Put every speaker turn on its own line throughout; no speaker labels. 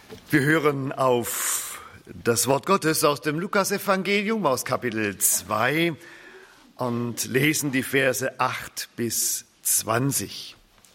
Wir hören auf das Wort Gottes aus dem Lukasevangelium aus Kapitel 2 und lesen die Verse 8 bis 20.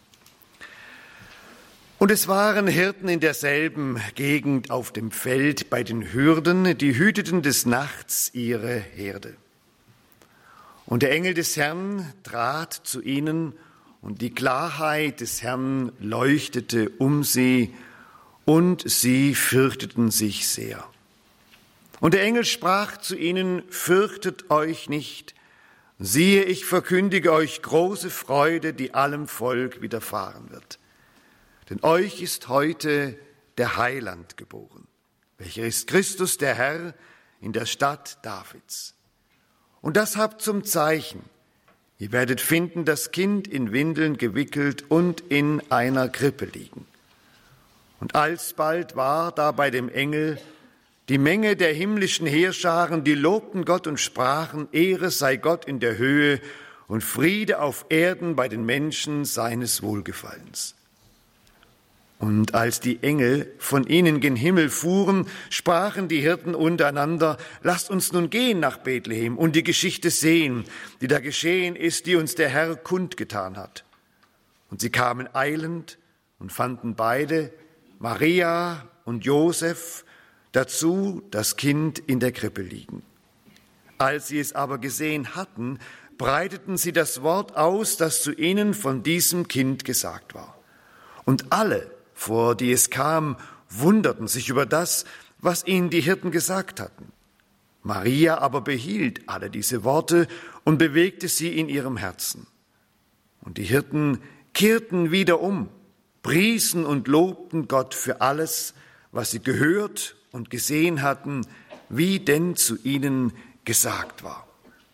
Und es waren Hirten in derselben Gegend auf dem Feld bei den Hürden, die hüteten des Nachts ihre Herde. Und der Engel des Herrn trat zu ihnen, und die Klarheit des Herrn leuchtete um sie, und sie fürchteten sich sehr. Und der Engel sprach zu ihnen: Fürchtet euch nicht, siehe, ich verkündige euch große Freude, die allem Volk widerfahren wird. Denn euch ist heute der Heiland geboren, welcher ist Christus der Herr in der Stadt Davids. Und das habt zum Zeichen: Ihr werdet finden das Kind in Windeln gewickelt und in einer Krippe liegen. Und alsbald war da bei dem Engel die Menge der himmlischen Heerscharen, die lobten Gott und sprachen: Ehre sei Gott in der Höhe und Friede auf Erden bei den Menschen seines Wohlgefallens. Und als die Engel von ihnen gen Himmel fuhren, sprachen die Hirten untereinander: Lasst uns nun gehen nach Bethlehem und die Geschichte sehen, die da geschehen ist, die uns der Herr kundgetan hat. Und sie kamen eilend und fanden beide, Maria und Josef, dazu das Kind in der Krippe liegen. Als sie es aber gesehen hatten, breiteten sie das Wort aus, das zu ihnen von diesem Kind gesagt war. Und alle, vor die es kam, wunderten sich über das, was ihnen die Hirten gesagt hatten. Maria aber behielt alle diese Worte und bewegte sie in ihrem Herzen. Und die Hirten kehrten wieder um, priesen und lobten Gott für alles, was sie gehört und gesehen hatten, wie denn zu ihnen gesagt war.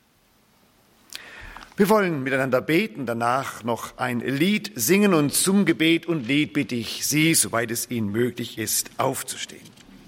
Wir wollen miteinander beten, danach noch ein Lied singen, und zum Gebet und Lied bitte ich Sie, soweit es Ihnen möglich ist, aufzustehen.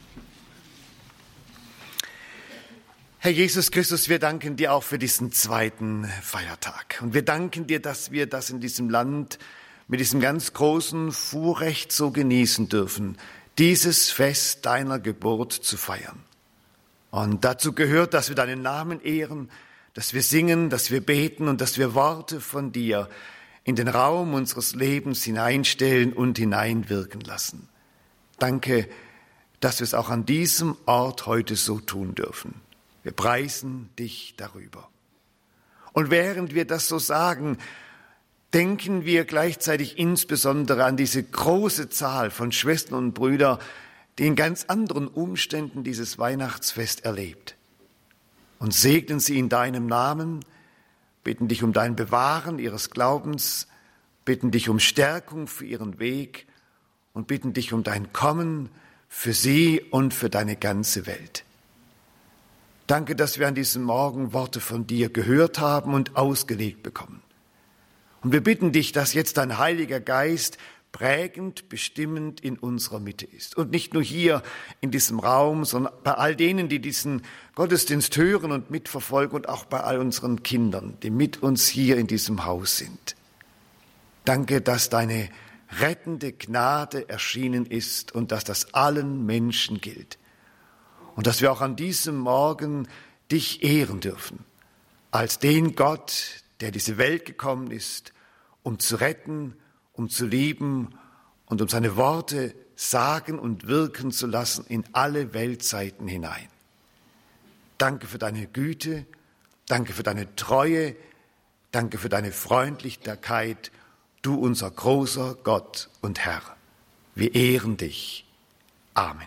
Herr Jesus Christus, wir danken dir auch für diesen zweiten Feiertag. Und wir danken dir, dass wir das in diesem Land mit diesem ganz großen Vorrecht so genießen dürfen, dieses Fest deiner Geburt zu feiern. Und dazu gehört, dass wir deinen Namen ehren, dass wir singen, dass wir beten und dass wir Worte von dir in den Raum unseres Lebens hineinstellen und hineinwirken lassen. Danke, dass wir es auch an diesem Ort heute so tun dürfen. Wir preisen dich darüber. Und während wir das so sagen, denken wir gleichzeitig insbesondere an diese große Zahl von Schwestern und Brüdern, die in ganz anderen Umständen dieses Weihnachtsfest erlebt. Und segnen sie in deinem Namen, bitten dich um dein Bewahren ihres Glaubens, bitten dich um Stärkung für ihren Weg und bitten dich um dein Kommen für sie und für deine ganze Welt. Danke, dass wir an diesem Morgen Worte von dir gehört haben und ausgelegt bekommen. Und wir bitten dich, dass jetzt dein Heiliger Geist prägend, bestimmend in unserer Mitte ist. Und nicht nur hier in diesem Raum, sondern bei all denen, die diesen Gottesdienst hören und mitverfolgen, und auch bei all unseren Kindern, die mit uns hier in diesem Haus sind. Danke, dass deine rettende Gnade erschienen ist und dass das allen Menschen gilt. Und dass wir auch an diesem Morgen dich ehren dürfen, als den Gott, der diese Welt gekommen ist, um zu retten, um zu lieben und um seine Worte sagen und wirken zu lassen in alle Weltzeiten hinein. Danke für deine Güte, danke für deine Treue, danke für deine Freundlichkeit, du unser großer Gott und Herr. Wir ehren dich. Amen.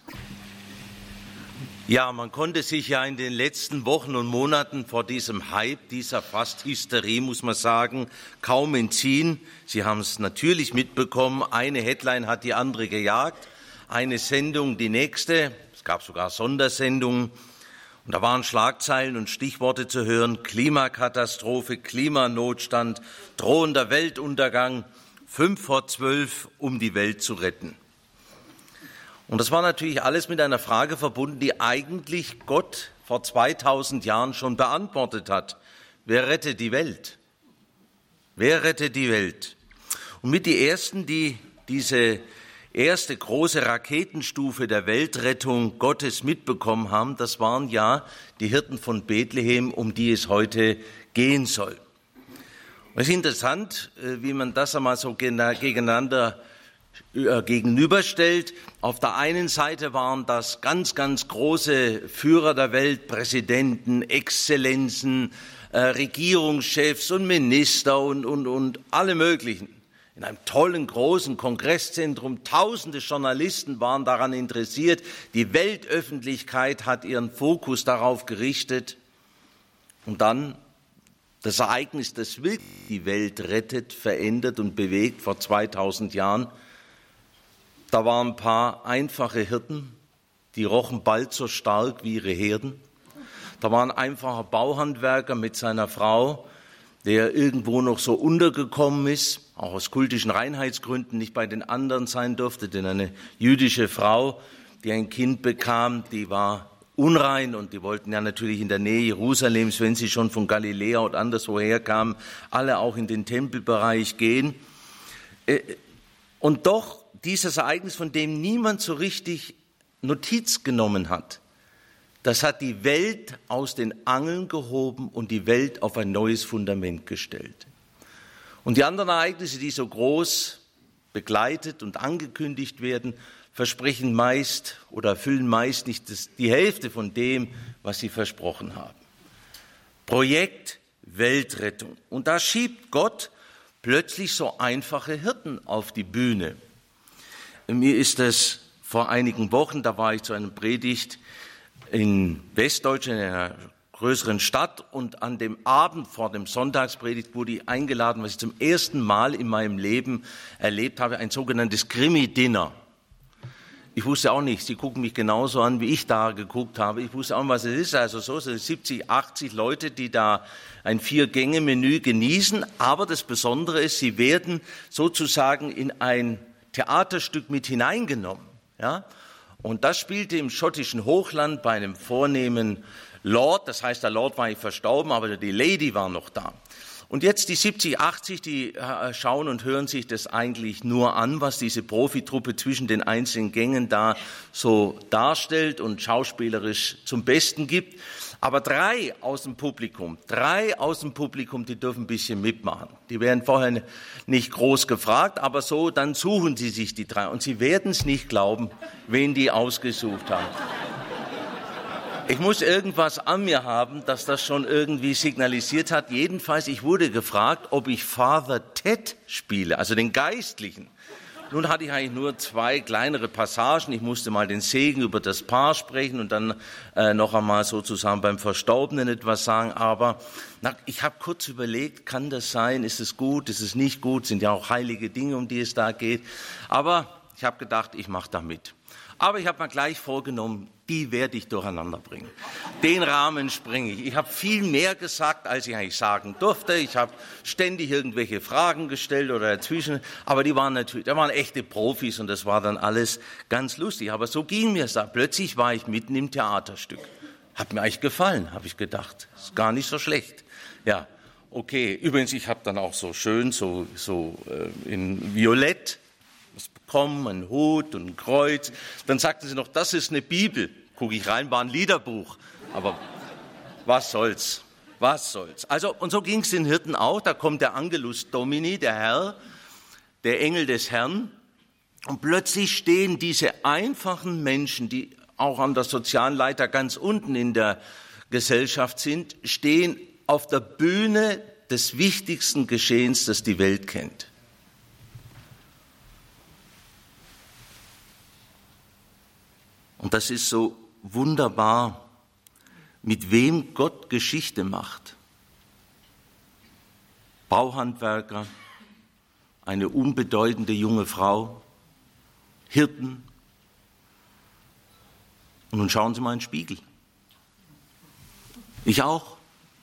Ja, man konnte sich ja in den letzten Wochen und Monaten vor diesem Hype, dieser fast Hysterie, muss man sagen, kaum entziehen. Sie haben es natürlich mitbekommen, eine Headline hat die andere gejagt, eine Sendung die nächste, es gab sogar Sondersendungen. Und da waren Schlagzeilen und Stichworte zu hören: Klimakatastrophe, Klimanotstand, drohender Weltuntergang, 11:55, um die Welt zu retten. Und das war natürlich alles mit einer Frage verbunden, die eigentlich Gott vor 2000 Jahren schon beantwortet hat. Wer rettet die Welt? Wer rettet die Welt? Und mit die Ersten, die diese erste große Raketenstufe der Weltrettung Gottes mitbekommen haben, das waren ja die Hirten von Bethlehem, um die es heute gehen soll. Es ist interessant, wie man das einmal so gegenüberstellt. Auf der einen Seite waren das ganz, ganz große Führer der Welt, Präsidenten, Exzellenzen, Regierungschefs und Minister und alle möglichen. In einem tollen, großen Kongresszentrum, tausende Journalisten waren daran interessiert. Die Weltöffentlichkeit hat ihren Fokus darauf gerichtet. Und dann das Ereignis, das wirklich die Welt rettet, verändert und bewegt vor 2000 Jahren. Da waren ein paar einfache Hirten, die rochen bald so stark wie ihre Herden. Da war ein einfacher Bauhandwerker mit seiner Frau, der irgendwo noch so untergekommen ist, auch aus kultischen Reinheitsgründen nicht bei den anderen sein durfte, denn eine jüdische Frau, die ein Kind bekam, die war unrein und die wollten ja natürlich in der Nähe Jerusalems, wenn sie schon von Galiläa und anderswoher kamen, alle auch in den Tempelbereich gehen. Und doch dieses Ereignis, von dem niemand so richtig Notiz genommen hat, das hat die Welt aus den Angeln gehoben und die Welt auf ein neues Fundament gestellt. Und die anderen Ereignisse, die so groß begleitet und angekündigt werden, versprechen meist oder erfüllen meist nicht die Hälfte von dem, was sie versprochen haben. Projekt Weltrettung. Und da schiebt Gott plötzlich so einfache Hirten auf die Bühne. Mir ist es vor einigen Wochen, da war ich zu einer Predigt in Westdeutschland, in einer größeren Stadt, und an dem Abend vor dem Sonntagspredigt wurde ich eingeladen, was ich zum ersten Mal in meinem Leben erlebt habe, ein sogenanntes Krimi-Dinner. Ich wusste auch nicht, sie gucken mich genauso an, wie ich da geguckt habe. Ich wusste auch nicht, was es ist. Also so 70, 80 Leute, die da ein 4-Gänge-Menü genießen. Aber das Besondere ist, sie werden sozusagen in ein Theaterstück mit hineingenommen. Ja? Und das spielte im schottischen Hochland bei einem vornehmen Lord. Das heißt, der Lord war nicht verstorben, aber die Lady war noch da. Und jetzt die 70, 80, die schauen und hören sich das eigentlich nur an, was diese Profitruppe zwischen den einzelnen Gängen da so darstellt und schauspielerisch zum Besten gibt. Aber drei aus dem Publikum, die dürfen ein bisschen mitmachen. Die werden vorher nicht groß gefragt, aber so, dann suchen sie sich die drei. Und sie werden es nicht glauben, wen die ausgesucht haben. Ich muss irgendwas an mir haben, dass das schon irgendwie signalisiert hat. Jedenfalls, ich wurde gefragt, ob ich Father Ted spiele, also den Geistlichen. Nun hatte ich eigentlich nur 2 kleinere Passagen. Ich musste mal den Segen über das Paar sprechen und dann noch einmal sozusagen beim Verstorbenen etwas sagen. Aber ich habe kurz überlegt, kann das sein? Ist es gut? Ist es nicht gut? Sind ja auch heilige Dinge, um die es da geht. Aber ich habe gedacht, ich mache da mit. Aber ich habe mir gleich vorgenommen, die werde ich durcheinander bringen. Den Rahmen springe ich. Ich habe viel mehr gesagt, als ich eigentlich sagen durfte. Ich habe ständig irgendwelche Fragen gestellt oder dazwischen. Aber da waren echte Profis und das war dann alles ganz lustig. Aber so ging mir es da. Plötzlich war ich mitten im Theaterstück. Hat mir eigentlich gefallen, habe ich gedacht. Ist gar nicht so schlecht. Ja, okay. Übrigens, ich habe dann auch so schön, in Violett bekommen, einen Hut und ein Kreuz. Dann sagten sie noch, das ist eine Bibel. Gucke ich rein, war ein Liederbuch. Aber was soll's? Also, und so ging es den Hirten auch. Da kommt der Angelus Domini, der Herr, der Engel des Herrn. Und plötzlich stehen diese einfachen Menschen, die auch an der sozialen Leiter ganz unten in der Gesellschaft sind, stehen auf der Bühne des wichtigsten Geschehens, das die Welt kennt. Und das ist so wunderbar, mit wem Gott Geschichte macht. Bauhandwerker, eine unbedeutende junge Frau, Hirten. Und nun schauen Sie mal in den Spiegel. Ich auch.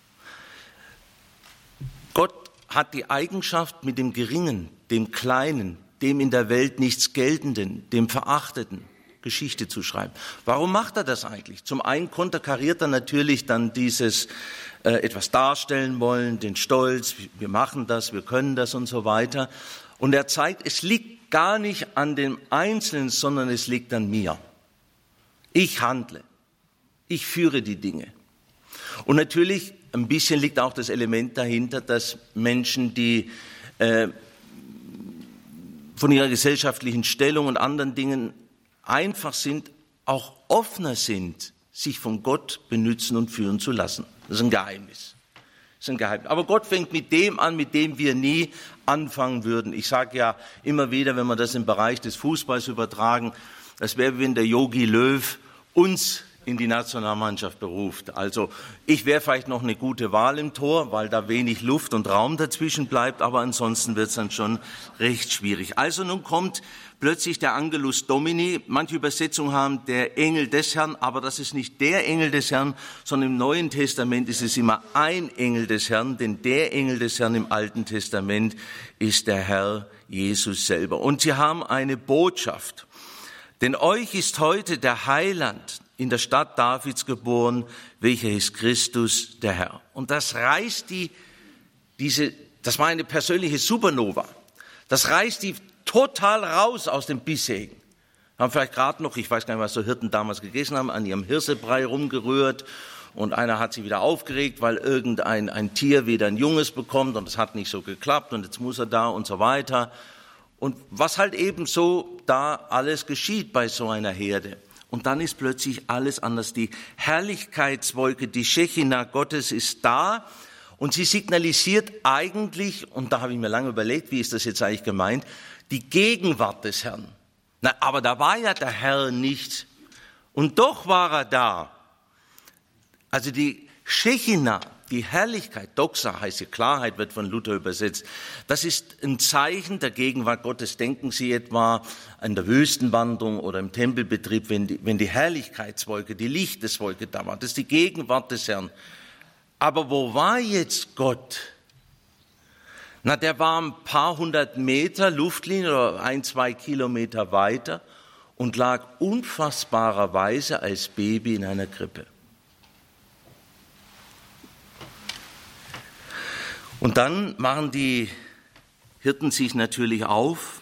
Gott hat die Eigenschaft, mit dem Geringen, dem Kleinen, dem in der Welt nichts Geltenden, dem Verachteten, Geschichte zu schreiben. Warum macht er das eigentlich? Zum einen konterkariert er natürlich dann dieses etwas darstellen wollen, den Stolz, wir machen das, wir können das und so weiter. Und er zeigt, es liegt gar nicht an dem Einzelnen, sondern es liegt an mir. Ich handle. Ich führe die Dinge. Und natürlich, ein bisschen liegt auch das Element dahinter, dass Menschen, die von ihrer gesellschaftlichen Stellung und anderen Dingen einfach sind, auch offener sind, sich von Gott benützen und führen zu lassen. Das ist ein Geheimnis. Aber Gott fängt mit dem an, mit dem wir nie anfangen würden. Ich sage ja immer wieder, wenn wir das im Bereich des Fußballs übertragen, das wäre, wenn der Jogi Löw uns in die Nationalmannschaft beruft. Also ich wäre vielleicht noch eine gute Wahl im Tor, weil da wenig Luft und Raum dazwischen bleibt, aber ansonsten wird es dann schon recht schwierig. Also nun kommt plötzlich der Angelus Domini. Manche Übersetzungen haben der Engel des Herrn, aber das ist nicht der Engel des Herrn, sondern im Neuen Testament ist es immer ein Engel des Herrn, denn der Engel des Herrn im Alten Testament ist der Herr Jesus selber. Und sie haben eine Botschaft. Denn euch ist heute der Heiland in der Stadt Davids geboren, welcher ist Christus, der Herr. Und das reißt das war eine persönliche Supernova. Das reißt die total raus aus dem bisherigen. Haben vielleicht gerade noch, ich weiß gar nicht, was so Hirten damals gegessen haben, an ihrem Hirsebrei rumgerührt. Und einer hat sich wieder aufgeregt, weil ein Tier wieder ein Junges bekommt und es hat nicht so geklappt und jetzt muss er da und so weiter. Und was halt eben so da alles geschieht bei so einer Herde. Und dann ist plötzlich alles anders. Die Herrlichkeitswolke, die Schechina Gottes ist da und sie signalisiert eigentlich, und da habe ich mir lange überlegt, wie ist das jetzt eigentlich gemeint, die Gegenwart des Herrn. Na, aber da war ja der Herr nicht. Und doch war er da. Also die Schechina, die Herrlichkeit, Doxa heißt die Klarheit, wird von Luther übersetzt. Das ist ein Zeichen der Gegenwart Gottes. Denken Sie etwa an der Wüstenwanderung oder im Tempelbetrieb, wenn die Herrlichkeitswolke, die Lichteswolke da war. Das ist die Gegenwart des Herrn. Aber wo war jetzt Gott? Na, der war ein paar hundert Meter Luftlinie oder 1-2 Kilometer weiter und lag unfassbarerweise als Baby in einer Krippe. Und dann machen die Hirten sich natürlich auf.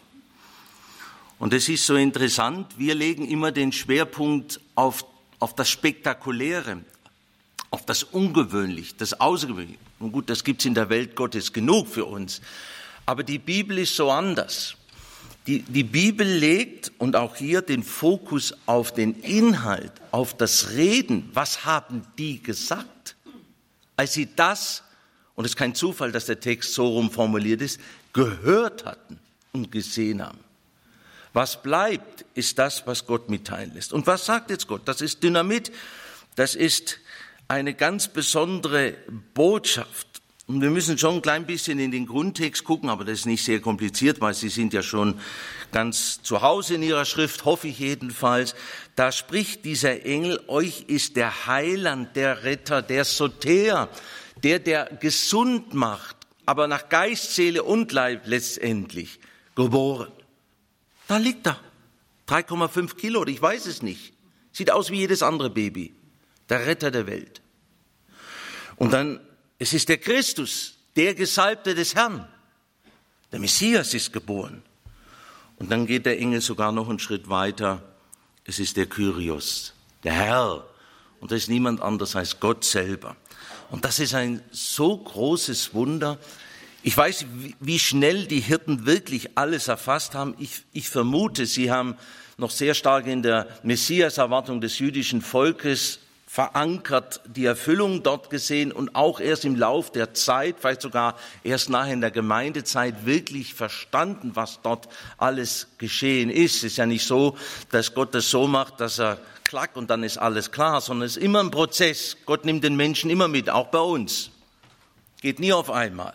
Und es ist so interessant, wir legen immer den Schwerpunkt auf das Spektakuläre, auf das Ungewöhnliche, das Außergewöhnliche. Und gut, das gibt's in der Welt Gottes genug für uns. Aber die Bibel ist so anders. Die Bibel legt, und auch hier, den Fokus auf den Inhalt, auf das Reden. Was haben die gesagt, als sie das, und es ist kein Zufall, dass der Text so rum formuliert ist, gehört hatten und gesehen haben. Was bleibt, ist das, was Gott mitteilen lässt. Und was sagt jetzt Gott? Das ist Dynamit, das ist eine ganz besondere Botschaft. Und wir müssen schon ein klein bisschen in den Grundtext gucken, aber das ist nicht sehr kompliziert, weil Sie sind ja schon ganz zu Hause in Ihrer Schrift, hoffe ich jedenfalls. Da spricht dieser Engel, euch ist der Heiland, der Retter, der Soter, der gesund macht, aber nach Geist, Seele und Leib letztendlich geboren. Da liegt er, 3,5 Kilo, oder ich weiß es nicht. Sieht aus wie jedes andere Baby, der Retter der Welt. Und dann, es ist der Christus, der Gesalbte des Herrn. Der Messias ist geboren. Und dann geht der Engel sogar noch einen Schritt weiter. Es ist der Kyrios, der Herr. Und das ist niemand anderes als Gott selber. Und das ist ein so großes Wunder. Ich weiß, wie schnell die Hirten wirklich alles erfasst haben. Ich vermute, sie haben noch sehr stark in der Messias-Erwartung des jüdischen Volkes verankert, die Erfüllung dort gesehen und auch erst im Lauf der Zeit, vielleicht sogar erst nachher in der Gemeindezeit wirklich verstanden, was dort alles geschehen ist. Es ist ja nicht so, dass Gott das so macht, dass er klack und dann ist alles klar, sondern es ist immer ein Prozess. Gott nimmt den Menschen immer mit, auch bei uns. Geht nie auf einmal.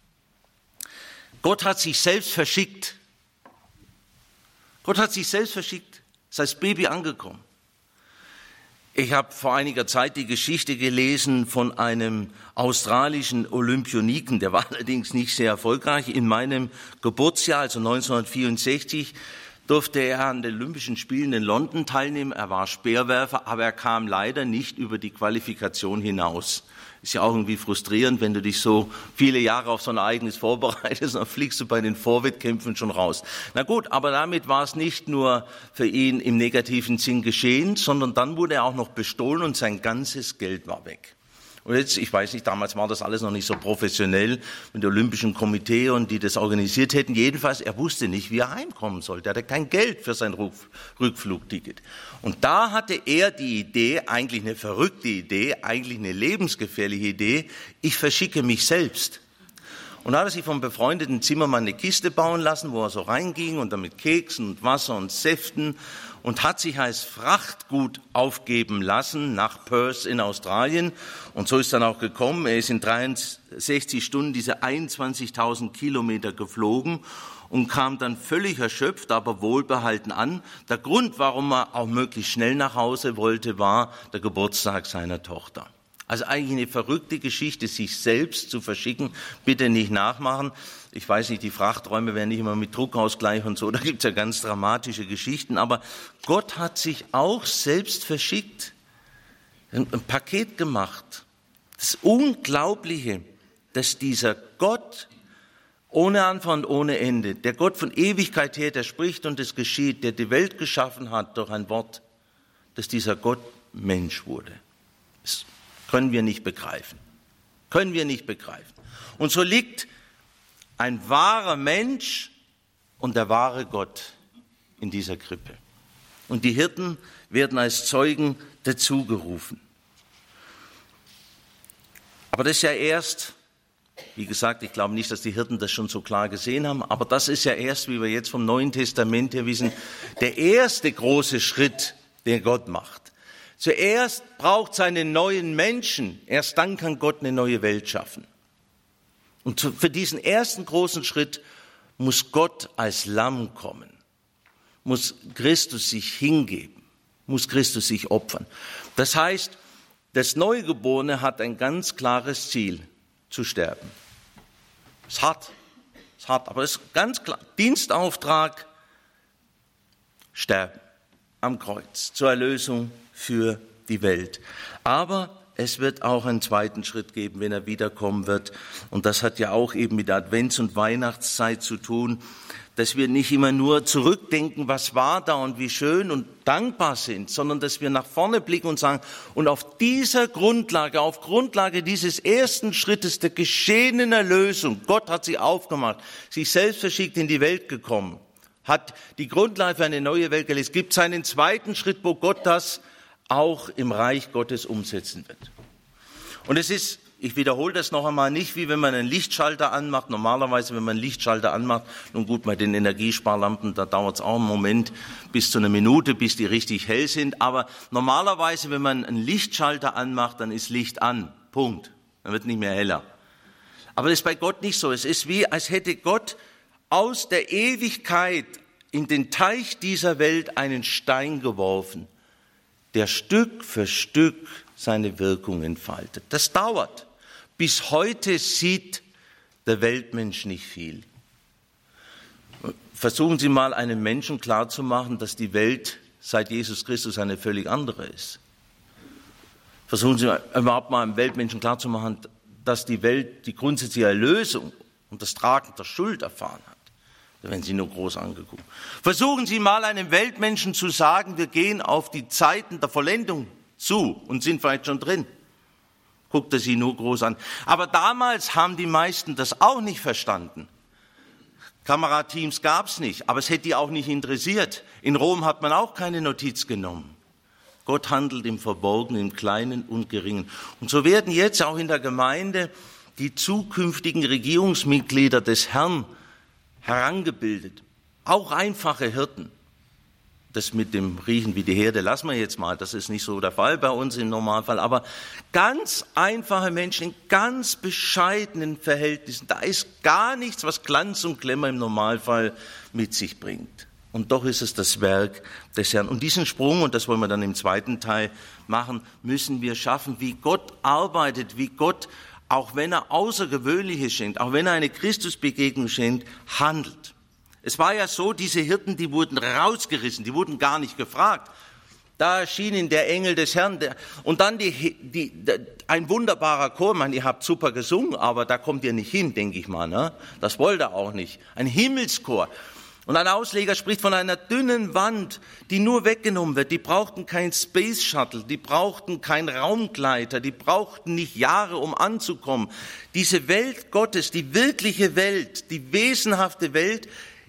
Gott hat sich selbst verschickt. Gott hat sich selbst verschickt, ist als Baby angekommen. Ich habe vor einiger Zeit die Geschichte gelesen von einem australischen Olympioniken, der war allerdings nicht sehr erfolgreich. In meinem Geburtsjahr, also 1964, durfte er an den Olympischen Spielen in London teilnehmen. Er war Speerwerfer, aber er kam leider nicht über die Qualifikation hinaus. Ist ja auch irgendwie frustrierend, wenn du dich so viele Jahre auf so ein Ereignis vorbereitest, dann fliegst du bei den Vorwettkämpfen schon raus. Na gut, aber damit war es nicht nur für ihn im negativen Sinn geschehen, sondern dann wurde er auch noch bestohlen und sein ganzes Geld war weg. Und jetzt, ich weiß nicht, damals war das alles noch nicht so professionell mit dem Olympischen Komitee und die das organisiert hätten. Jedenfalls, er wusste nicht, wie er heimkommen sollte. Er hatte kein Geld für sein Rückflugticket. Und da hatte er die Idee, eigentlich eine verrückte Idee, eigentlich eine lebensgefährliche Idee, ich verschicke mich selbst. Und da hat er sich vom befreundeten Zimmermann eine Kiste bauen lassen, wo er so reinging und dann mit Keksen und Wasser und Säften und hat sich als Frachtgut aufgeben lassen nach Perth in Australien. Und so ist dann auch gekommen. Er ist in 63 Stunden diese 21.000 Kilometer geflogen und kam dann völlig erschöpft, aber wohlbehalten an. Der Grund, warum er auch möglichst schnell nach Hause wollte, war der Geburtstag seiner Tochter. Also eigentlich eine verrückte Geschichte, sich selbst zu verschicken. Bitte nicht nachmachen. Ich weiß nicht, die Frachträume werden nicht immer mit Druckausgleich und so. Da gibt's ja ganz dramatische Geschichten. Aber Gott hat sich auch selbst verschickt. Ein Paket gemacht. Das Unglaubliche, dass dieser Gott ohne Anfang und ohne Ende, der Gott von Ewigkeit her, der spricht und es geschieht, der die Welt geschaffen hat durch ein Wort, dass dieser Gott Mensch wurde. Das können wir nicht begreifen. Können wir nicht begreifen. Und so liegt ein wahrer Mensch und der wahre Gott in dieser Krippe. Und die Hirten werden als Zeugen dazugerufen. Aber das ist ja erst, wie gesagt, ich glaube nicht, dass die Hirten das schon so klar gesehen haben, aber das ist ja erst, wie wir jetzt vom Neuen Testament her wissen, der erste große Schritt, den Gott macht. Zuerst braucht es einen neuen Menschen, erst dann kann Gott eine neue Welt schaffen. Und für diesen ersten großen Schritt muss Gott als Lamm kommen, muss Christus sich hingeben, muss Christus sich opfern. Das heißt, das Neugeborene hat ein ganz klares Ziel, zu sterben. Ist hart, aber es ist ganz klar, Dienstauftrag, sterben am Kreuz zur Erlösung für die Welt. Aber es wird auch einen zweiten Schritt geben, wenn er wiederkommen wird. Und das hat ja auch eben mit der Advents- und Weihnachtszeit zu tun, dass wir nicht immer nur zurückdenken, was war da und wie schön und dankbar sind, sondern dass wir nach vorne blicken und sagen, und auf dieser Grundlage, auf Grundlage dieses ersten Schrittes der geschehenen Erlösung, Gott hat sie aufgemacht, sich selbst verschickt in die Welt gekommen, hat die Grundlage für eine neue Welt gelegt. Es gibt einen zweiten Schritt, wo Gott das auch im Reich Gottes umsetzen wird. Und es ist, ich wiederhole das noch einmal, nicht wie wenn man einen Lichtschalter anmacht. Normalerweise, wenn man einen Lichtschalter anmacht, nun gut, bei den Energiesparlampen, da dauert es auch einen Moment, bis zu einer Minute, bis die richtig hell sind. Aber normalerweise, wenn man einen Lichtschalter anmacht, dann ist Licht an. Punkt. Dann wird nicht mehr heller. Aber das ist bei Gott nicht so. Es ist wie, als hätte Gott aus der Ewigkeit in den Teich dieser Welt einen Stein geworfen, der Stück für Stück seine Wirkung entfaltet. Das dauert. Bis heute sieht der Weltmensch nicht viel. Versuchen Sie mal einem Menschen klarzumachen, dass die Welt seit Jesus Christus eine völlig andere ist. Versuchen Sie überhaupt mal einem Weltmenschen klarzumachen, dass die Welt die grundsätzliche Erlösung und das Tragen der Schuld erfahren hat. Da werden Sie nur groß angeguckt. Versuchen Sie mal einem Weltmenschen zu sagen, wir gehen auf die Zeiten der Vollendung zu und sind vielleicht schon drin. Guckt er Sie nur groß an. Aber damals haben die meisten das auch nicht verstanden. Kamerateams gab es nicht, aber es hätte die auch nicht interessiert. In Rom hat man auch keine Notiz genommen. Gott handelt im Verborgenen, im Kleinen und Geringen. Und so werden jetzt auch in der Gemeinde die zukünftigen Regierungsmitglieder des Herrn herangebildet. Auch einfache Hirten. Das mit dem Riechen wie die Herde lassen wir jetzt mal. Das ist nicht so der Fall bei uns im Normalfall. Aber ganz einfache Menschen in ganz bescheidenen Verhältnissen. Da ist gar nichts, was Glanz und Glamour im Normalfall mit sich bringt. Und doch ist es das Werk des Herrn. Und diesen Sprung, und das wollen wir dann im zweiten Teil machen, müssen wir schaffen, wie Gott arbeitet, wie Gott, auch wenn er Außergewöhnliches schenkt, auch wenn er eine Christusbegegnung schenkt, handelt. Es war ja so, diese Hirten, die wurden rausgerissen, die wurden gar nicht gefragt. Da erschien ihnen der Engel des Herrn. Und dann ein wunderbarer Chor. Man, ihr habt super gesungen, aber da kommt ihr nicht hin, denke ich mal. Ne? Das wollt ihr auch nicht. Ein Himmelschor. Und ein Ausleger spricht von einer dünnen Wand, die nur weggenommen wird. Die brauchten kein Space Shuttle, die brauchten keinen Raumgleiter, die brauchten nicht Jahre, um anzukommen. Diese Welt Gottes, die wirkliche Welt, die wesenhafte Welt,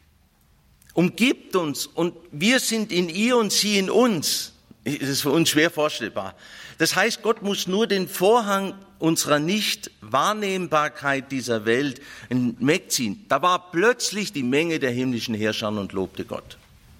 umgibt uns und wir sind in ihr und sie in uns. Das ist für uns schwer vorstellbar. Das heißt, Gott muss nur den Vorhang unserer Nicht-Wahrnehmbarkeit dieser Welt wegziehen. Da war plötzlich die Menge der himmlischen Herrscher und lobte Gott.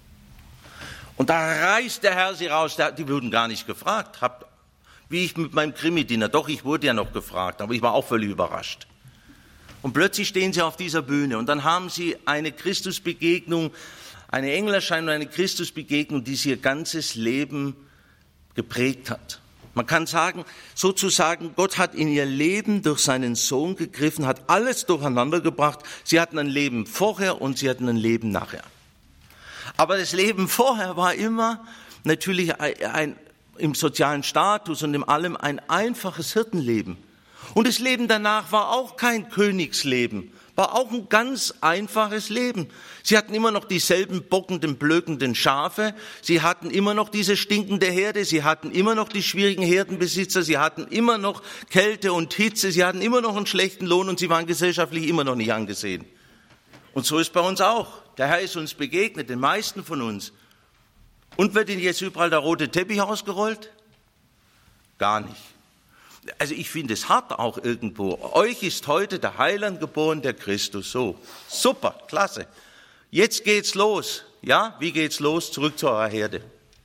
Und da reißt der Herr sie raus. Die wurden gar nicht gefragt. Wie ich mit meinem Krimi-Diener. Doch, ich wurde ja noch gefragt, aber ich war auch völlig überrascht. Und plötzlich stehen sie auf dieser Bühne und dann haben sie eine Christusbegegnung, eine Engelerscheinung, eine Christusbegegnung, die sie ihr ganzes Leben geprägt hat. Man kann sagen, sozusagen, Gott hat in ihr Leben durch seinen Sohn gegriffen, hat alles durcheinander gebracht. Sie hatten ein Leben vorher und sie hatten ein Leben nachher. Aber das Leben vorher war immer natürlich im sozialen Status und in allem ein einfaches Hirtenleben. Und das Leben danach war auch kein Königsleben, war auch ein ganz einfaches Leben. Sie hatten immer noch dieselben bockenden, blökenden Schafe, sie hatten immer noch diese stinkende Herde, sie hatten immer noch die schwierigen Herdenbesitzer, sie hatten immer noch Kälte und Hitze, sie hatten immer noch einen schlechten Lohn und sie waren gesellschaftlich immer noch nicht angesehen. Und so ist bei uns auch. Der Herr ist uns begegnet, den meisten von uns. Und wird Ihnen jetzt überall der rote Teppich ausgerollt? Gar nicht. Also ich finde es hart auch irgendwo. Euch ist heute der Heiland geboren, der Christus. So, super, klasse. Jetzt geht's los. Ja, wie geht's los? Zurück zu eurer Herde.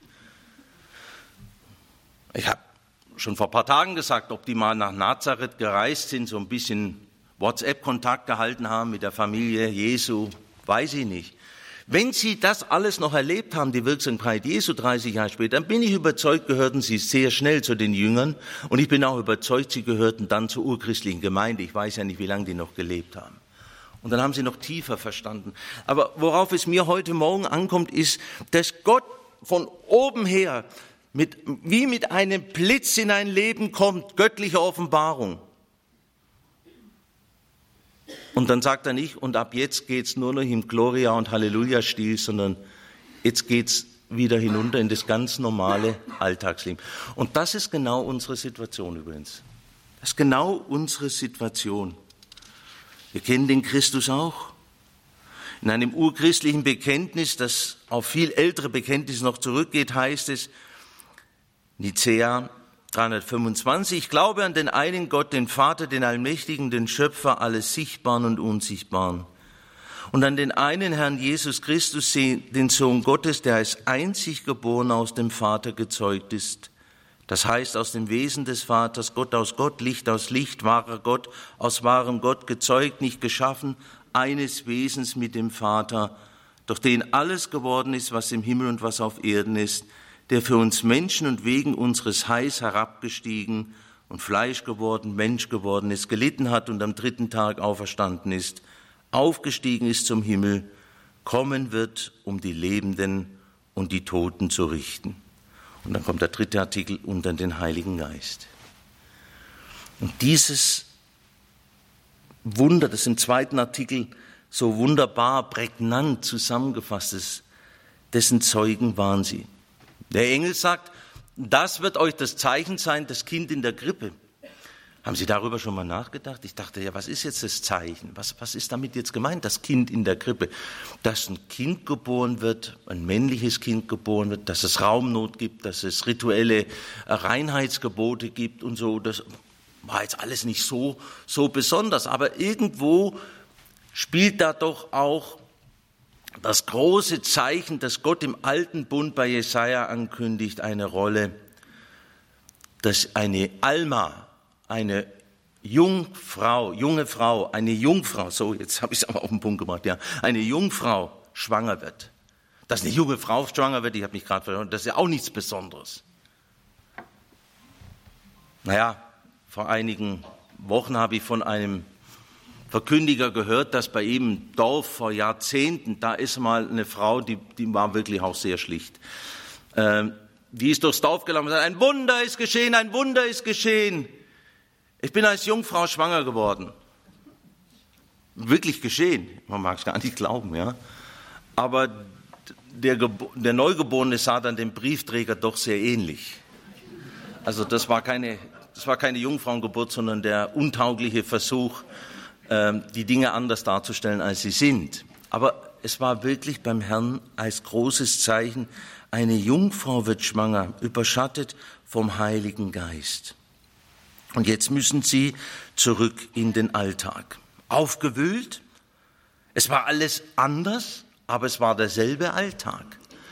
Ich habe schon vor ein paar Tagen gesagt, ob die mal nach Nazareth gereist sind, so ein bisschen WhatsApp-Kontakt gehalten haben mit der Familie Jesu, weiß ich nicht. Wenn Sie das alles noch erlebt haben, die Wirksamkeit Jesu 30 Jahre später, dann bin ich überzeugt, gehörten Sie sehr schnell zu den Jüngern. Und ich bin auch überzeugt, Sie gehörten dann zur urchristlichen Gemeinde. Ich weiß ja nicht, wie lange die noch gelebt haben. Und dann haben Sie noch tiefer verstanden. Aber worauf es mir heute Morgen ankommt, ist, dass Gott von oben her wie mit einem Blitz in ein Leben kommt, göttliche Offenbarung. Und dann sagt er nicht, und ab jetzt geht's nur noch im Gloria- und Halleluja-Stil, sondern jetzt geht's wieder hinunter in das ganz normale Alltagsleben. Und das ist genau unsere Situation übrigens. Das ist genau unsere Situation. Wir kennen den Christus auch. In einem urchristlichen Bekenntnis, das auf viel ältere Bekenntnisse noch zurückgeht, heißt es, Nicäa 325, ich glaube an den einen Gott, den Vater, den Allmächtigen, den Schöpfer alles Sichtbaren und Unsichtbaren. Und an den einen Herrn Jesus Christus, den Sohn Gottes, der als einzig geboren aus dem Vater gezeugt ist. Das heißt, aus dem Wesen des Vaters, Gott aus Gott, Licht aus Licht, wahrer Gott, aus wahrem Gott, gezeugt, nicht geschaffen, eines Wesens mit dem Vater, durch den alles geworden ist, was im Himmel und was auf Erden ist, der für uns Menschen und wegen unseres Heils herabgestiegen und Fleisch geworden, Mensch geworden ist, gelitten hat und am dritten Tag auferstanden ist, aufgestiegen ist zum Himmel, kommen wird, um die Lebenden und die Toten zu richten. Und dann kommt der dritte Artikel, unter den Heiligen Geist. Und dieses Wunder, das im zweiten Artikel so wunderbar, prägnant zusammengefasst ist, dessen Zeugen waren sie. Der Engel sagt, das wird euch das Zeichen sein, das Kind in der Krippe. Haben Sie darüber schon mal nachgedacht? Ich dachte, ja, was ist jetzt das Zeichen? Was ist damit jetzt gemeint, das Kind in der Krippe? Dass ein Kind geboren wird, ein männliches Kind geboren wird, dass es Raumnot gibt, dass es rituelle Reinheitsgebote gibt und so. Das war jetzt alles nicht so besonders. Aber irgendwo spielt da doch auch das große Zeichen, das Gott im Alten Bund bei Jesaja ankündigt, eine Rolle, dass eine Alma, eine junge Frau, so, jetzt habe ich es aber auf den Punkt gebracht, ja, eine Jungfrau schwanger wird. Dass eine junge Frau schwanger wird, ich habe mich gerade verstanden, das ist ja auch nichts Besonderes. Naja, vor einigen Wochen habe ich von einem Verkündiger gehört, dass bei ihm im Dorf vor Jahrzehnten, da ist mal eine Frau, die war wirklich auch sehr schlicht. Die ist durchs Dorf gelaufen und sagt, ein Wunder ist geschehen, ein Wunder ist geschehen. Ich bin als Jungfrau schwanger geworden. Wirklich geschehen. Man mag es gar nicht glauben, ja. Aber der Neugeborene sah dann dem Briefträger doch sehr ähnlich. Also das war keine Jungfrauengeburt, sondern der untaugliche Versuch, die Dinge anders darzustellen, als sie sind. Aber es war wirklich beim Herrn als großes Zeichen, eine Jungfrau wird schwanger, überschattet vom Heiligen Geist. Und jetzt müssen sie zurück in den Alltag. Aufgewühlt, es war alles anders, aber es war derselbe Alltag.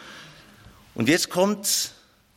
Und jetzt kommt's,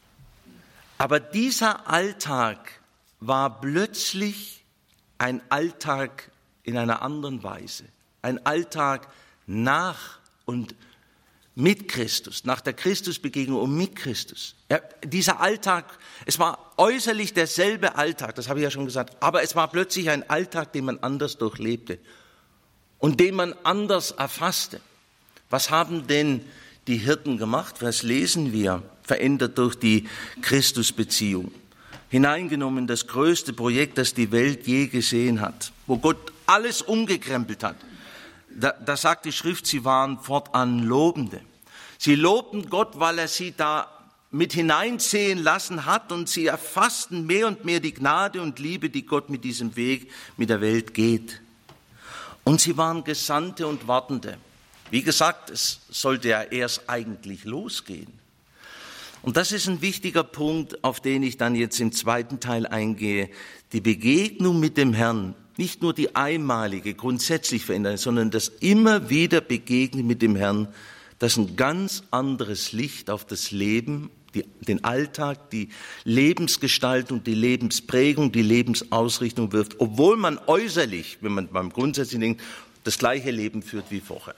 aber dieser Alltag war plötzlich ein Alltag in einer anderen Weise. Ein Alltag nach und mit Christus, nach der Christusbegegnung und mit Christus. Ja, dieser Alltag, es war äußerlich derselbe Alltag, das habe ich ja schon gesagt, aber es war plötzlich ein Alltag, den man anders durchlebte und den man anders erfasste. Was haben denn die Hirten gemacht? Was lesen wir? Verändert durch die Christusbeziehung. Hineingenommen in das größte Projekt, das die Welt je gesehen hat, wo Gott alles umgekrempelt hat. Da sagt die Schrift, sie waren fortan Lobende. Sie lobten Gott, weil er sie da mit hineinsehen lassen hat und sie erfassten mehr und mehr die Gnade und Liebe, die Gott mit diesem Weg, mit der Welt geht. Und sie waren Gesandte und Wartende. Wie gesagt, es sollte ja erst eigentlich losgehen. Und das ist ein wichtiger Punkt, auf den ich dann jetzt im zweiten Teil eingehe. Die Begegnung mit dem Herrn, nicht nur die einmalige, grundsätzlich verändern, sondern das immer wieder Begegnen mit dem Herrn, das ein ganz anderes Licht auf das Leben, den Alltag, die Lebensgestaltung, die Lebensprägung, die Lebensausrichtung wirft, obwohl man äußerlich, wenn man beim Grundsätzlichen denkt, das gleiche Leben führt wie vorher.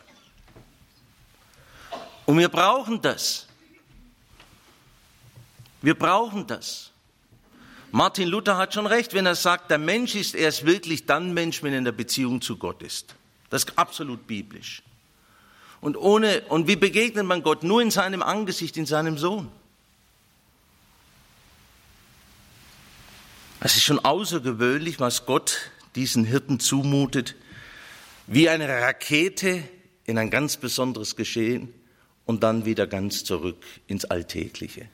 Und wir brauchen das. Wir brauchen das. Martin Luther hat schon recht, wenn er sagt, der Mensch ist erst wirklich dann Mensch, wenn er in der Beziehung zu Gott ist. Das ist absolut biblisch. Und wie begegnet man Gott? Nur in seinem Angesicht, in seinem Sohn. Es ist schon außergewöhnlich, was Gott diesen Hirten zumutet, wie eine Rakete in ein ganz besonderes Geschehen und dann wieder ganz zurück ins Alltägliche.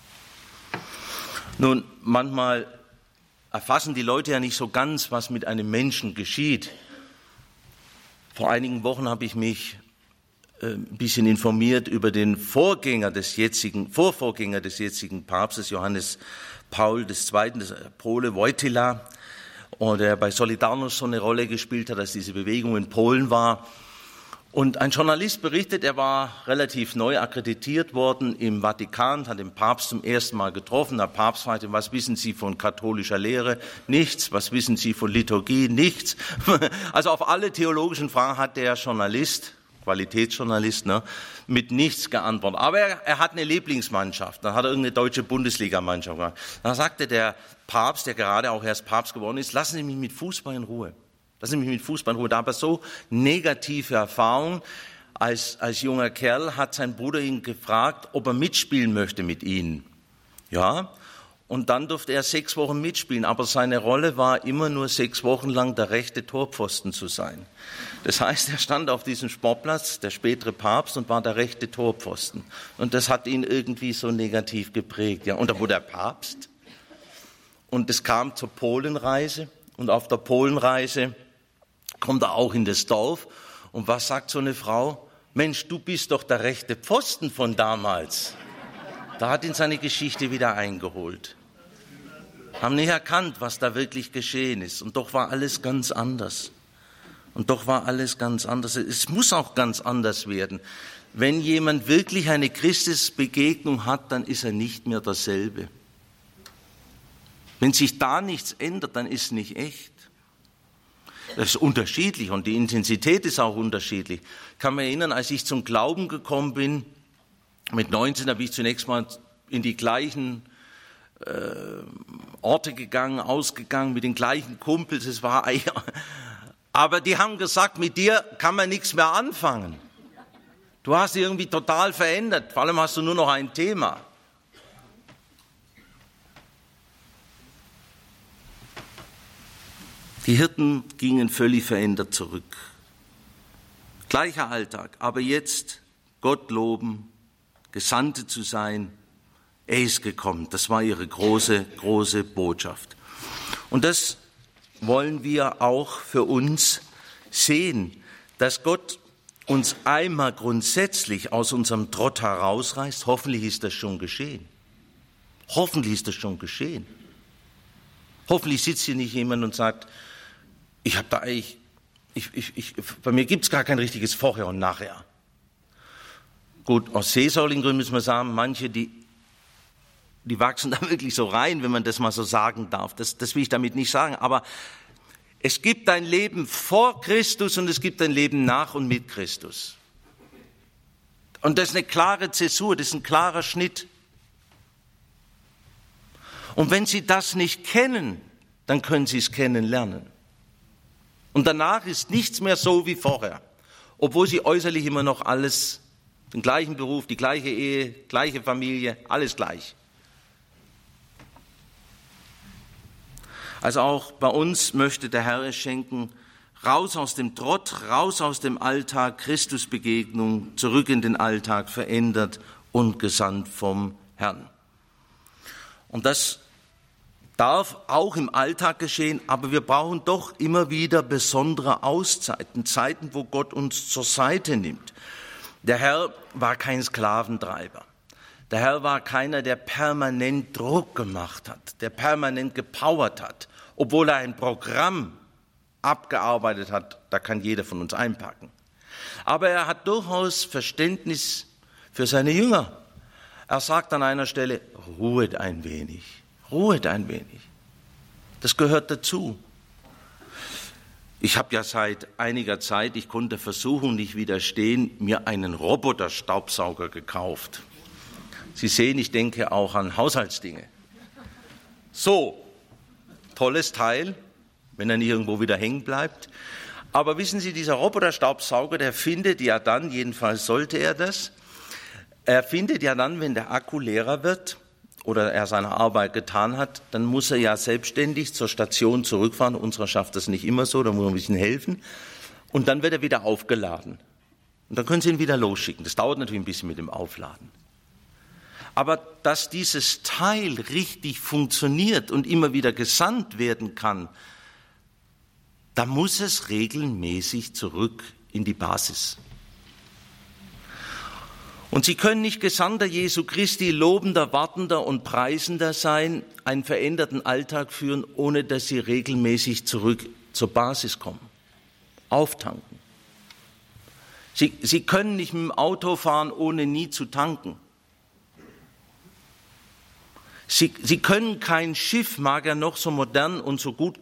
Nun, manchmal erfassen die Leute ja nicht so ganz, was mit einem Menschen geschieht. Vor einigen Wochen habe ich mich ein bisschen informiert über den Vorvorgänger des jetzigen Papstes, Johannes Paul II., der Pole Wojtyła, der bei Solidarność so eine Rolle gespielt hat, als diese Bewegung in Polen war. Und ein Journalist berichtet, er war relativ neu akkreditiert worden im Vatikan, hat den Papst zum ersten Mal getroffen. Der Papst fragte, was wissen Sie von katholischer Lehre? Nichts. Was wissen Sie von Liturgie? Nichts. Also auf alle theologischen Fragen hat der Journalist, Qualitätsjournalist, mit nichts geantwortet. Aber er hat eine Lieblingsmannschaft. Dann hat er irgendeine deutsche Bundesligamannschaft gemacht. Dann sagte der Papst, der gerade auch erst Papst geworden ist, lassen Sie mich mit Fußball in Ruhe. Da habe ich so negative Erfahrungen. Als junger Kerl hat sein Bruder ihn gefragt, ob er mitspielen möchte mit ihnen. Ja, und dann durfte er 6 Wochen mitspielen, aber seine Rolle war immer nur 6 Wochen lang der rechte Torpfosten zu sein. Das heißt, er stand auf diesem Sportplatz, der spätere Papst, und war der rechte Torpfosten. Und das hat ihn irgendwie so negativ geprägt. Ja, und da wurde er Papst. Und es kam zur Polenreise. Und auf der Polenreise kommt er auch in das Dorf. Und was sagt so eine Frau? Mensch, du bist doch der rechte Pfosten von damals. Da hat ihn seine Geschichte wieder eingeholt. Haben nicht erkannt, was da wirklich geschehen ist. Und doch war alles ganz anders. Es muss auch ganz anders werden. Wenn jemand wirklich eine Christusbegegnung hat, dann ist er nicht mehr derselbe. Wenn sich da nichts ändert, dann ist es nicht echt. Das ist unterschiedlich und die Intensität ist auch unterschiedlich. Ich kann mich erinnern, als ich zum Glauben gekommen bin, mit 19, da bin ich zunächst mal in die gleichen Orte gegangen, ausgegangen, mit den gleichen Kumpels. Es war Aber die haben gesagt, mit dir kann man nichts mehr anfangen. Du hast dich irgendwie total verändert, vor allem hast du nur noch ein Thema. Die Hirten gingen völlig verändert zurück. Gleicher Alltag, aber jetzt Gott loben, Gesandte zu sein. Er ist gekommen. Das war ihre große, große Botschaft. Und das wollen wir auch für uns sehen, dass Gott uns einmal grundsätzlich aus unserem Trott herausreißt. Hoffentlich ist das schon geschehen. Hoffentlich ist das schon geschehen. Hoffentlich sitzt hier nicht jemand und sagt, bei mir gibt es gar kein richtiges Vorher und Nachher. Gut, aus seelsorglichen Gründen müssen wir sagen, manche, die wachsen da wirklich so rein, wenn man das mal so sagen darf. Das will ich damit nicht sagen. Aber es gibt ein Leben vor Christus und es gibt ein Leben nach und mit Christus. Und das ist eine klare Zäsur, das ist ein klarer Schnitt. Und wenn Sie das nicht kennen, dann können Sie es kennenlernen. Und danach ist nichts mehr so wie vorher, obwohl Sie äußerlich immer noch alles, den gleichen Beruf, die gleiche Ehe, gleiche Familie, alles gleich. Also auch bei uns möchte der Herr es schenken, raus aus dem Trott, raus aus dem Alltag, Christusbegegnung, zurück in den Alltag, verändert und gesandt vom Herrn. Und das darf auch im Alltag geschehen, aber wir brauchen doch immer wieder besondere Auszeiten, Zeiten, wo Gott uns zur Seite nimmt. Der Herr war kein Sklaventreiber. Der Herr war keiner, der permanent Druck gemacht hat, der permanent gepowert hat, obwohl er ein Programm abgearbeitet hat, da kann jeder von uns einpacken. Aber er hat durchaus Verständnis für seine Jünger. Er sagt an einer Stelle, ruhet ein wenig, ruhet ein wenig. Das gehört dazu. Ich habe ja seit einiger Zeit, ich konnte der Versuchung nicht widerstehen, mir einen Roboterstaubsauger gekauft. Sie sehen, ich denke auch an Haushaltsdinge. So, tolles Teil, wenn er nicht irgendwo wieder hängen bleibt. Aber wissen Sie, dieser Roboterstaubsauger, der findet ja dann, jedenfalls sollte er das, er findet ja dann, wenn der Akku leerer wird oder er seine Arbeit getan hat, dann muss er ja selbstständig zur Station zurückfahren. Unserer schafft das nicht immer so, da muss man ein bisschen helfen. Und dann wird er wieder aufgeladen. Und dann können Sie ihn wieder losschicken. Das dauert natürlich ein bisschen mit dem Aufladen. Aber dass dieses Teil richtig funktioniert und immer wieder gesandt werden kann, da muss es regelmäßig zurück in die Basis. Und Sie können nicht Gesandter Jesu Christi, lobender, wartender und preisender sein, einen veränderten Alltag führen, ohne dass Sie regelmäßig zurück zur Basis kommen, auftanken. Sie können nicht mit dem Auto fahren, ohne nie zu tanken. Sie können kein Schiff, mag es noch so modern und gut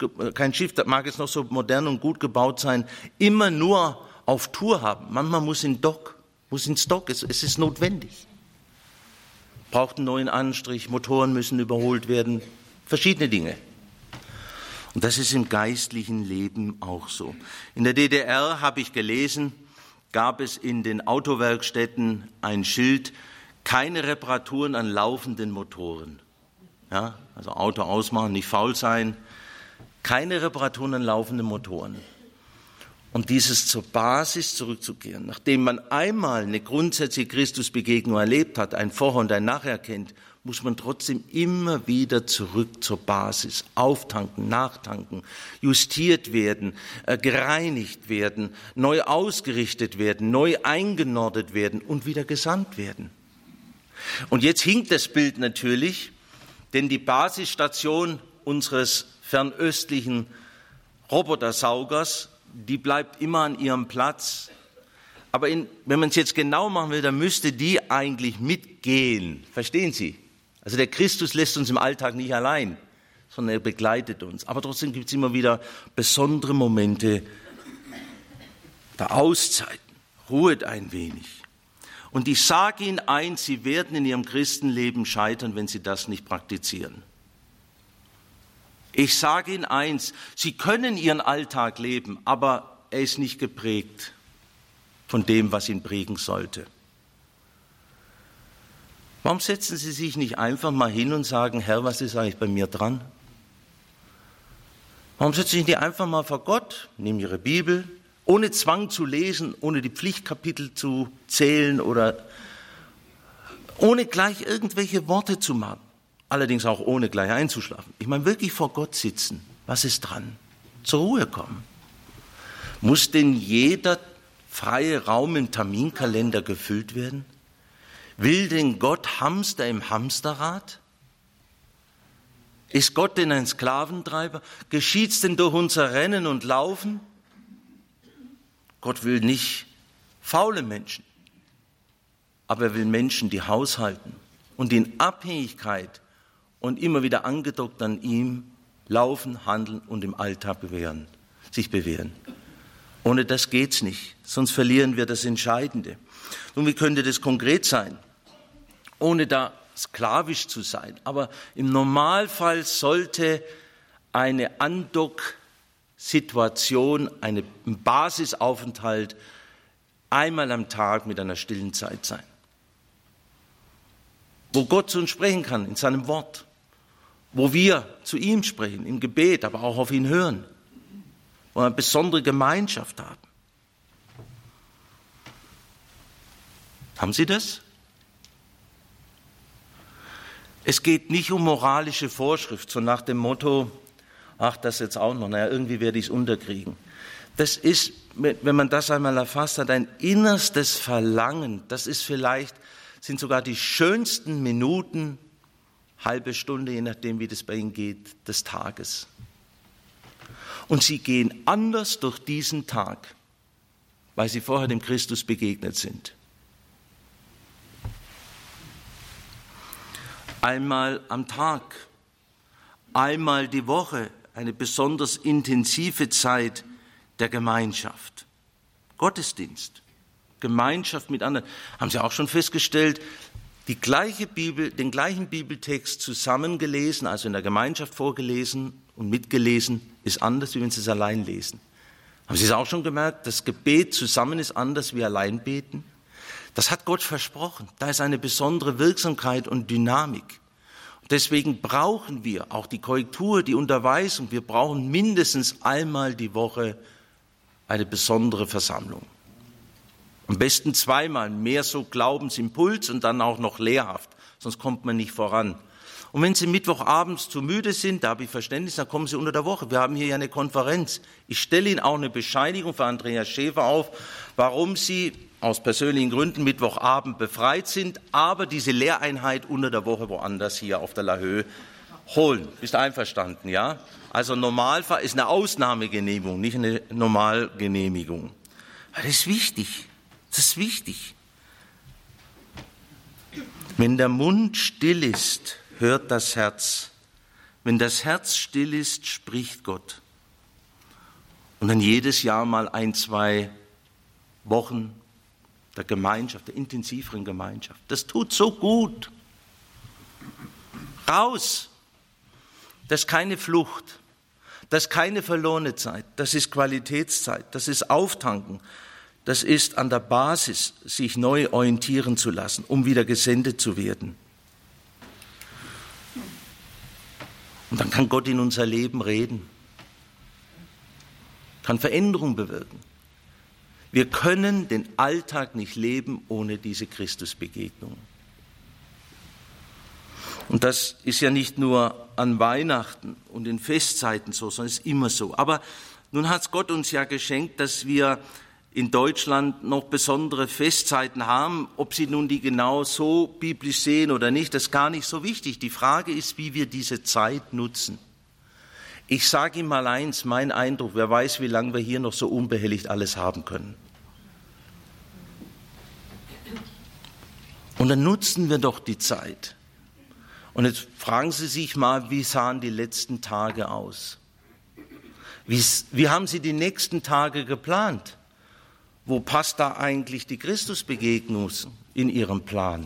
gebaut sein, immer nur auf Tour haben. Manchmal muss ins Dock, es ist notwendig. Braucht einen neuen Anstrich, Motoren müssen überholt werden, verschiedene Dinge. Und das ist im geistlichen Leben auch so. In der DDR, habe ich gelesen, gab es in den Autowerkstätten ein Schild, keine Reparaturen an laufenden Motoren. Ja, also Auto ausmachen, nicht faul sein, keine Reparaturen an laufenden Motoren. Und dieses zur Basis zurückzukehren, nachdem man einmal eine grundsätzliche Christusbegegnung erlebt hat, ein Vorher und ein Nachher kennt, muss man trotzdem immer wieder zurück zur Basis, auftanken, nachtanken, justiert werden, gereinigt werden, neu ausgerichtet werden, neu eingenordet werden und wieder gesandt werden. Und jetzt hinkt das Bild natürlich, denn die Basisstation unseres fernöstlichen Robotersaugers, die bleibt immer an ihrem Platz. Aber wenn man es jetzt genau machen will, dann müsste die eigentlich mitgehen. Verstehen Sie? Also der Christus lässt uns im Alltag nicht allein, sondern er begleitet uns. Aber trotzdem gibt es immer wieder besondere Momente der Auszeiten. Ruhet ein wenig. Und ich sage Ihnen eins, Sie werden in Ihrem Christenleben scheitern, wenn Sie das nicht praktizieren. Ich sage Ihnen eins, Sie können Ihren Alltag leben, aber er ist nicht geprägt von dem, was ihn prägen sollte. Warum setzen Sie sich nicht einfach mal hin und sagen, Herr, was ist eigentlich bei mir dran? Warum setzen Sie sich nicht einfach mal vor Gott, nehmen Ihre Bibel, ohne Zwang zu lesen, ohne die Pflichtkapitel zu zählen oder ohne gleich irgendwelche Worte zu machen, allerdings auch ohne gleich einzuschlafen. Ich meine, wirklich vor Gott sitzen, was ist dran? Zur Ruhe kommen. Muss denn jeder freie Raum im Terminkalender gefüllt werden? Will denn Gott Hamster im Hamsterrad? Ist Gott denn ein Sklaventreiber? Geschieht's denn durch unser Rennen und Laufen? Gott will nicht faule Menschen, aber er will Menschen, die haushalten und in Abhängigkeit und immer wieder angedockt an ihm laufen, handeln und im Alltag sich bewähren. Ohne das geht's nicht, sonst verlieren wir das Entscheidende. Nun, wie könnte das konkret sein? Ohne da sklavisch zu sein. Aber im Normalfall sollte eine Andock-Situation, ein Basisaufenthalt einmal am Tag mit einer stillen Zeit sein. Wo Gott zu uns sprechen kann, in seinem Wort. Wo wir zu ihm sprechen, im Gebet, aber auch auf ihn hören. Wo wir eine besondere Gemeinschaft haben. Haben Sie das? Es geht nicht um moralische Vorschrift, so nach dem Motto, ach, das jetzt auch noch, naja, irgendwie werde ich es unterkriegen. Das ist, wenn man das einmal erfasst hat, ein innerstes Verlangen. Das ist vielleicht, sind sogar die schönsten Minuten, halbe Stunde, je nachdem, wie das bei Ihnen geht, des Tages. Und Sie gehen anders durch diesen Tag, weil Sie vorher dem Christus begegnet sind. Einmal am Tag, einmal die Woche, eine besonders intensive Zeit der Gemeinschaft. Gottesdienst, Gemeinschaft mit anderen. Haben Sie auch schon festgestellt, den gleichen Bibeltext zusammengelesen, also in der Gemeinschaft vorgelesen und mitgelesen, ist anders, wie wenn Sie es allein lesen. Haben Sie es auch schon gemerkt? Das Gebet zusammen ist anders wie allein beten. Das hat Gott versprochen. Da ist eine besondere Wirksamkeit und Dynamik. Und deswegen brauchen wir auch die Korrektur, die Unterweisung. Wir brauchen mindestens einmal die Woche eine besondere Versammlung. Am besten zweimal, mehr so Glaubensimpuls und dann auch noch lehrhaft. Sonst kommt man nicht voran. Und wenn Sie Mittwochabends zu müde sind, da habe ich Verständnis, dann kommen Sie unter der Woche. Wir haben hier ja eine Konferenz. Ich stelle Ihnen auch eine Bescheinigung für Andreas Schäfer auf, warum Sie aus persönlichen Gründen Mittwochabend befreit sind, aber diese Lehreinheit unter der Woche woanders hier auf der La Höhe holen. Bist du einverstanden, ja? Also Normalfall ist eine Ausnahmegenehmigung, nicht eine Normalgenehmigung. Das ist wichtig. Das ist wichtig. Wenn der Mund still ist, hört das Herz. Wenn das Herz still ist, spricht Gott. Und dann jedes Jahr mal 1-2 Wochen der Gemeinschaft, der intensiveren Gemeinschaft. Das tut so gut. Raus. Das ist keine Flucht. Das ist keine verlorene Zeit. Das ist Qualitätszeit. Das ist Auftanken. Das ist an der Basis, sich neu orientieren zu lassen, um wieder gesendet zu werden. Und dann kann Gott in unser Leben reden, kann Veränderung bewirken. Wir können den Alltag nicht leben ohne diese Christusbegegnung. Und das ist ja nicht nur an Weihnachten und in Festzeiten so, sondern es ist immer so. Aber nun hat Gott uns ja geschenkt, dass wir in Deutschland noch besondere Festzeiten haben. Ob Sie nun die genau so biblisch sehen oder nicht, das ist gar nicht so wichtig. Die Frage ist, wie wir diese Zeit nutzen. Ich sage Ihnen mal eins, mein Eindruck, wer weiß, wie lange wir hier noch so unbehelligt alles haben können. Und dann nutzen wir doch die Zeit. Und jetzt fragen Sie sich mal, wie sahen die letzten Tage aus? Wie haben Sie die nächsten Tage geplant? Wo passt da eigentlich die Christusbegegnung in Ihrem Plan?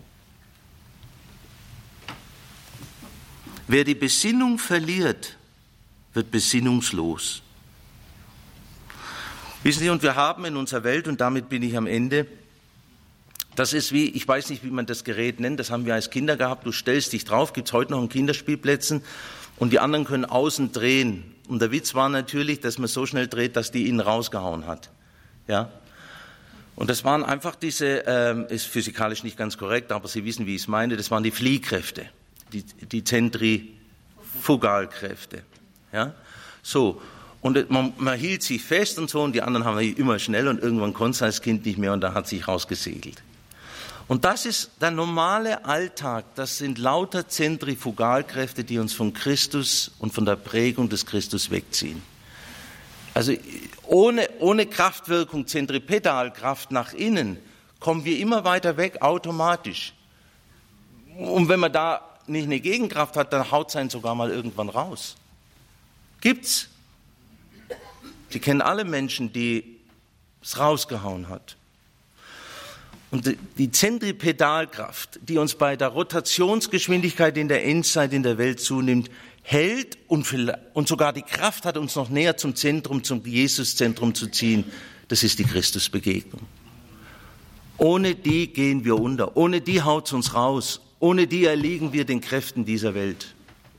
Wer die Besinnung verliert, wird besinnungslos. Wissen Sie, und wir haben in unserer Welt, und damit bin ich am Ende, das ist wie, ich weiß nicht, wie man das Gerät nennt, das haben wir als Kinder gehabt, du stellst dich drauf, gibt es heute noch in Kinderspielplätzen, und die anderen können außen drehen. Und der Witz war natürlich, dass man so schnell dreht, dass die ihn rausgehauen hat. Ja? Und das waren einfach diese, ist physikalisch nicht ganz korrekt, aber Sie wissen, wie ich es meine, das waren die Fliehkräfte, die Zentrifugalkräfte. Ja? So, und man hielt sich fest und so, und die anderen haben immer schnell, und irgendwann konnte es als Kind nicht mehr, und dann hat sich rausgesegelt. Und das ist der normale Alltag, das sind lauter Zentrifugalkräfte, die uns von Christus und von der Prägung des Christus wegziehen. Also ohne Kraftwirkung, Zentripedalkraft nach innen, kommen wir immer weiter weg, automatisch. Und wenn man da nicht eine Gegenkraft hat, dann haut es einen sogar mal irgendwann raus. Gibt's. Sie kennen alle Menschen, die es rausgehauen hat. Und die Zentripedalkraft, die uns bei der Rotationsgeschwindigkeit in der Endzeit in der Welt zunimmt, hält und sogar die Kraft hat, uns noch näher zum Zentrum, zum Jesuszentrum zu ziehen, das ist die Christusbegegnung. Ohne die gehen wir unter, ohne die haut es uns raus, ohne die erliegen wir den Kräften dieser Welt.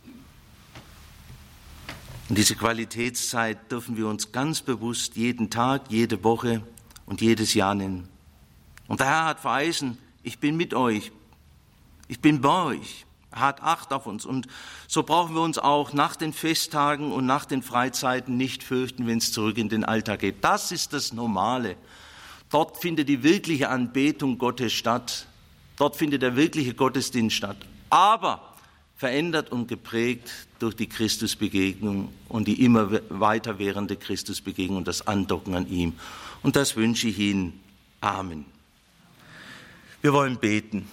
Und diese Qualitätszeit dürfen wir uns ganz bewusst jeden Tag, jede Woche und jedes Jahr nennen. Und der Herr hat verheißen, ich bin mit euch, ich bin bei euch, er hat Acht auf uns. Und so brauchen wir uns auch nach den Festtagen und nach den Freizeiten nicht fürchten, wenn es zurück in den Alltag geht. Das ist das Normale. Dort findet die wirkliche Anbetung Gottes statt. Dort findet der wirkliche Gottesdienst statt. Aber verändert und geprägt durch die Christusbegegnung und die immer weiter währende Christusbegegnung und das Andocken an ihm. Und das wünsche ich Ihnen. Amen. Wir wollen beten.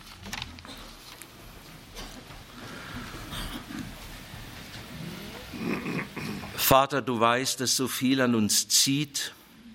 Vater, du weißt, dass so viel an uns zieht,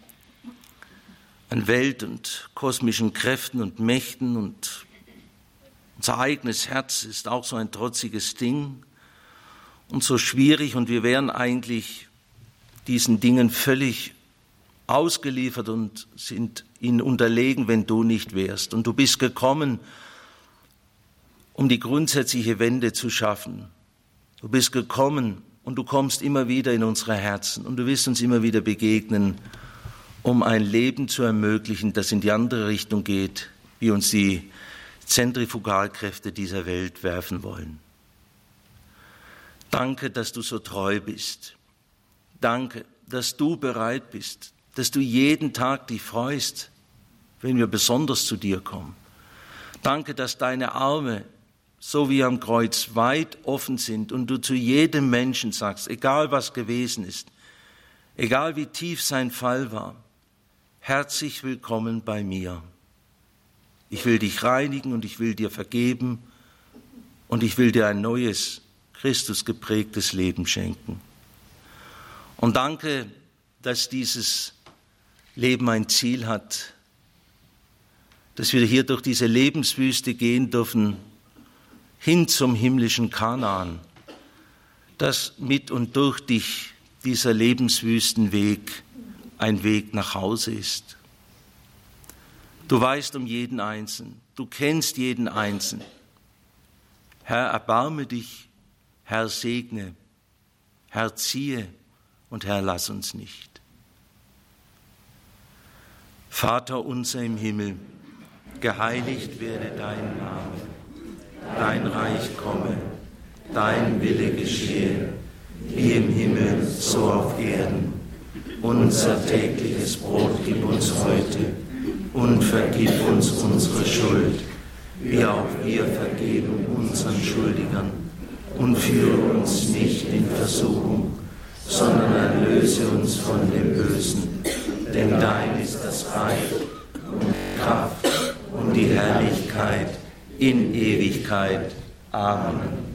an Welt und kosmischen Kräften und Mächten, und unser eigenes Herz ist auch so ein trotziges Ding und so schwierig, und wir wären eigentlich diesen Dingen völlig ausgeliefert und sind ihnen unterlegen, wenn du nicht wärst. Und du bist gekommen, um die grundsätzliche Wende zu schaffen. Du bist gekommen und du kommst immer wieder in unsere Herzen und du wirst uns immer wieder begegnen, um ein Leben zu ermöglichen, das in die andere Richtung geht, wie uns die Zentrifugalkräfte dieser Welt werfen wollen. Danke, dass du so treu bist. Danke, dass du bereit bist, dass du jeden Tag dich freust, wenn wir besonders zu dir kommen. Danke, dass deine Arme, so wie am Kreuz, weit offen sind und du zu jedem Menschen sagst, egal was gewesen ist, egal wie tief sein Fall war, herzlich willkommen bei mir. Ich will dich reinigen und ich will dir vergeben und ich will dir ein neues, Christusgeprägtes Leben schenken. Und danke, dass dieses Leben ein Ziel hat, dass wir hier durch diese Lebenswüste gehen dürfen, hin zum himmlischen Kanaan, dass mit und durch dich dieser Lebenswüstenweg ein Weg nach Hause ist. Du weißt um jeden Einzelnen, du kennst jeden Einzelnen. Herr, erbarme dich, Herr, segne, Herr, ziehe und Herr, lass uns nicht. Vater unser im Himmel, geheiligt werde dein Name. Dein Reich komme, dein Wille geschehe, wie im Himmel, so auf Erden. Unser tägliches Brot gib uns heute und vergib uns unsere Schuld, wie auch wir vergeben unseren Schuldigern. Und führe uns nicht in Versuchung, sondern erlöse uns von dem Bösen. Denn dein ist das Reich und die Kraft und die Herrlichkeit in Ewigkeit. Amen.